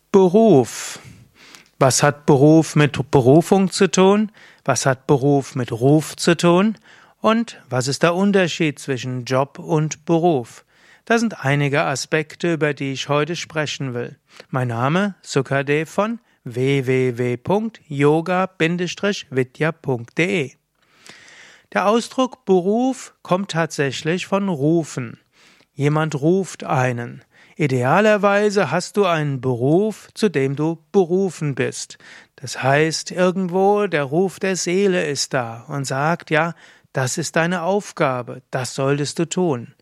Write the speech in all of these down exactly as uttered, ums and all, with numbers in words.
Beruf. Was hat Beruf mit Berufung zu tun? Was hat Beruf mit Ruf zu tun? Und was ist der Unterschied zwischen Job und Beruf? Das sind einige Aspekte, über die ich heute sprechen will. Mein Name Sukadev von w w w punkt yoga Bindestrich vidya punkt de. Der Ausdruck Beruf kommt tatsächlich von rufen. Jemand ruft einen. Idealerweise hast du einen Beruf, zu dem du berufen bist. Das heißt, irgendwo der Ruf der Seele ist da und sagt, ja, das ist deine Aufgabe, das solltest du tun.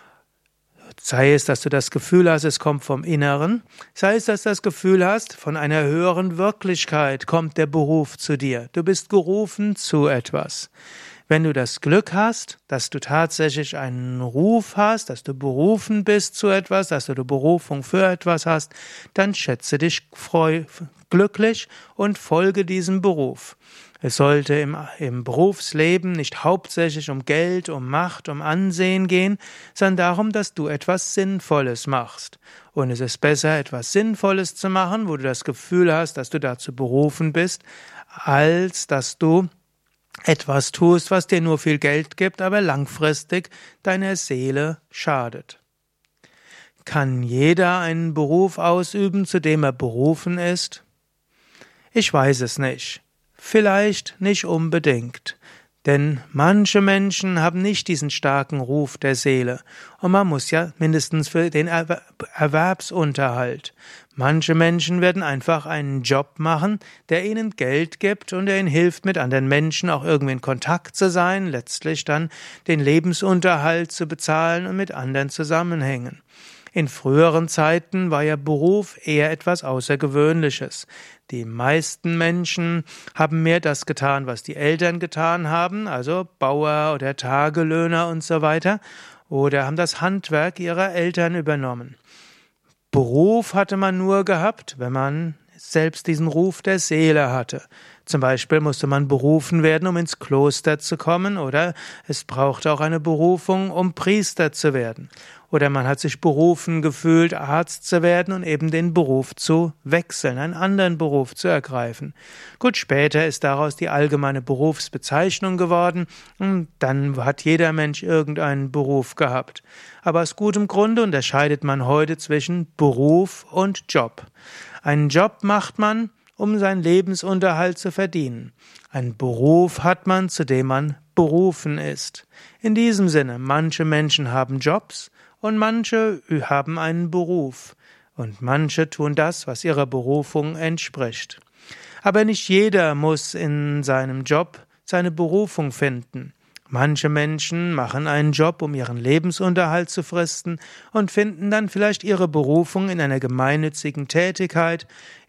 Sei es, dass du das Gefühl hast, es kommt vom Inneren, sei es, dass du das Gefühl hast, von einer höheren Wirklichkeit kommt der Beruf zu dir. Du bist gerufen zu etwas. Wenn du das Glück hast, dass du tatsächlich einen Ruf hast, dass du berufen bist zu etwas, dass du die Berufung für etwas hast, dann schätze dich freu, glücklich und folge diesem Beruf. Es sollte im, im Berufsleben nicht hauptsächlich um Geld, um Macht, um Ansehen gehen, sondern darum, dass du etwas Sinnvolles machst. Und es ist besser, etwas Sinnvolles zu machen, wo du das Gefühl hast, dass du dazu berufen bist, als dass du etwas tust, was dir nur viel Geld gibt, aber langfristig deiner Seele schadet. Kann jeder einen Beruf ausüben, zu dem er berufen ist? Ich weiß es nicht. Vielleicht nicht unbedingt. Denn manche Menschen haben nicht diesen starken Ruf der Seele. Und man muss ja mindestens für den Erwerbsunterhalt. Manche Menschen werden einfach einen Job machen, der ihnen Geld gibt und der ihnen hilft, mit anderen Menschen auch irgendwie in Kontakt zu sein, letztlich dann den Lebensunterhalt zu bezahlen und mit anderen zusammenhängen. In früheren Zeiten war ja Beruf eher etwas Außergewöhnliches. Die meisten Menschen haben mehr das getan, was die Eltern getan haben, also Bauer oder Tagelöhner und so weiter, oder haben das Handwerk ihrer Eltern übernommen. Beruf hatte man nur gehabt, wenn man selbst diesen Ruf der Seele hatte. Zum Beispiel musste man berufen werden, um ins Kloster zu kommen, oder es brauchte auch eine Berufung, um Priester zu werden. Oder man hat sich berufen gefühlt, Arzt zu werden und eben den Beruf zu wechseln, einen anderen Beruf zu ergreifen. Gut, später ist daraus die allgemeine Berufsbezeichnung geworden und dann hat jeder Mensch irgendeinen Beruf gehabt. Aber aus gutem Grunde unterscheidet man heute zwischen Beruf und Job. Einen Job macht man, um seinen Lebensunterhalt zu verdienen. Einen Beruf hat man, zu dem man berufen ist. In diesem Sinne, manche Menschen haben Jobs und manche haben einen Beruf. Und manche tun das, was ihrer Berufung entspricht. Aber nicht jeder muss in seinem Job seine Berufung finden. Manche Menschen machen einen Job, um ihren Lebensunterhalt zu fristen und finden dann vielleicht ihre Berufung in einer gemeinnützigen Tätigkeit,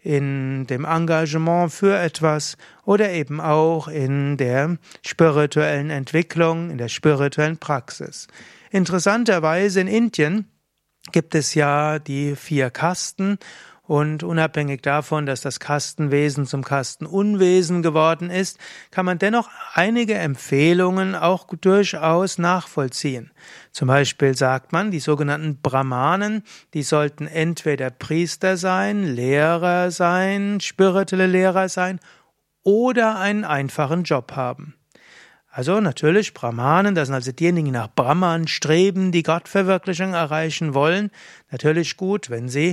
in dem Engagement für etwas oder eben auch in der spirituellen Entwicklung, in der spirituellen Praxis. Interessanterweise in Indien gibt es ja die vier Kasten. Und unabhängig davon, dass das Kastenwesen zum Kastenunwesen geworden ist, kann man dennoch einige Empfehlungen auch durchaus nachvollziehen. Zum Beispiel sagt man, die sogenannten Brahmanen, die sollten entweder Priester sein, Lehrer sein, spirituelle Lehrer sein oder einen einfachen Job haben. Also natürlich Brahmanen, das sind also diejenigen, die nach Brahman streben, die Gottverwirklichung erreichen wollen. Natürlich gut, wenn sie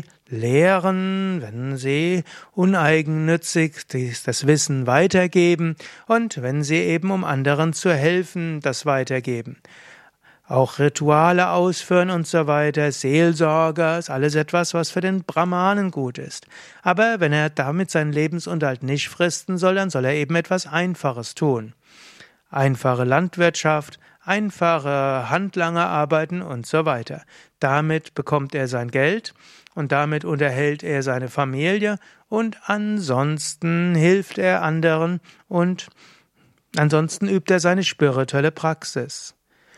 lehren, wenn sie uneigennützig das Wissen weitergeben und wenn sie eben, um anderen zu helfen, das weitergeben. Auch Rituale ausführen und so weiter, Seelsorger, ist alles etwas, was für den Brahmanen gut ist. Aber wenn er damit seinen Lebensunterhalt nicht fristen soll, dann soll er eben etwas Einfaches tun. Einfache Landwirtschaft, einfache Handlangerarbeiten und so weiter. Damit bekommt er sein Geld und damit unterhält er seine Familie und ansonsten hilft er anderen und ansonsten übt er seine spirituelle Praxis.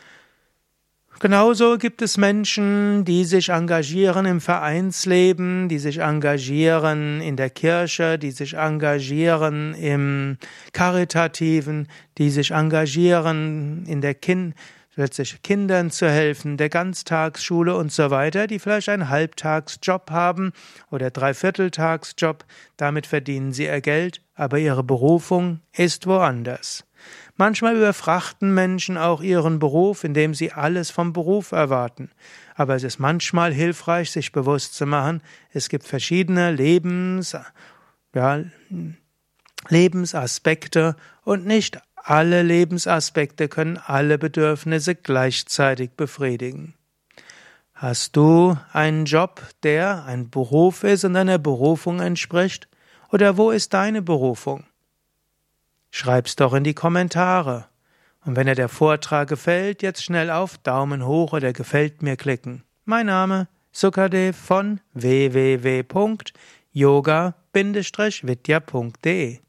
Genauso gibt es Menschen, die sich engagieren im Vereinsleben, die sich engagieren in der Kirche, die sich engagieren im Karitativen, die sich engagieren in der Kind plötzlich Kindern zu helfen, der Ganztagsschule und so weiter, die vielleicht einen Halbtagsjob haben oder Dreivierteltagsjob, damit verdienen sie ihr Geld, aber ihre Berufung ist woanders. Manchmal überfrachten Menschen auch ihren Beruf, indem sie alles vom Beruf erwarten. Aber es ist manchmal hilfreich, sich bewusst zu machen, es gibt verschiedene Lebens, ja, Lebensaspekte und nicht alle Lebensaspekte können alle Bedürfnisse gleichzeitig befriedigen. Hast du einen Job, der ein Beruf ist und deiner Berufung entspricht? Oder wo ist deine Berufung? Schreib's doch in die Kommentare. Und wenn dir der Vortrag gefällt, jetzt schnell auf Daumen hoch oder gefällt mir klicken. Mein Name Sukadev von w w w punkt yoga Bindestrich vidya punkt de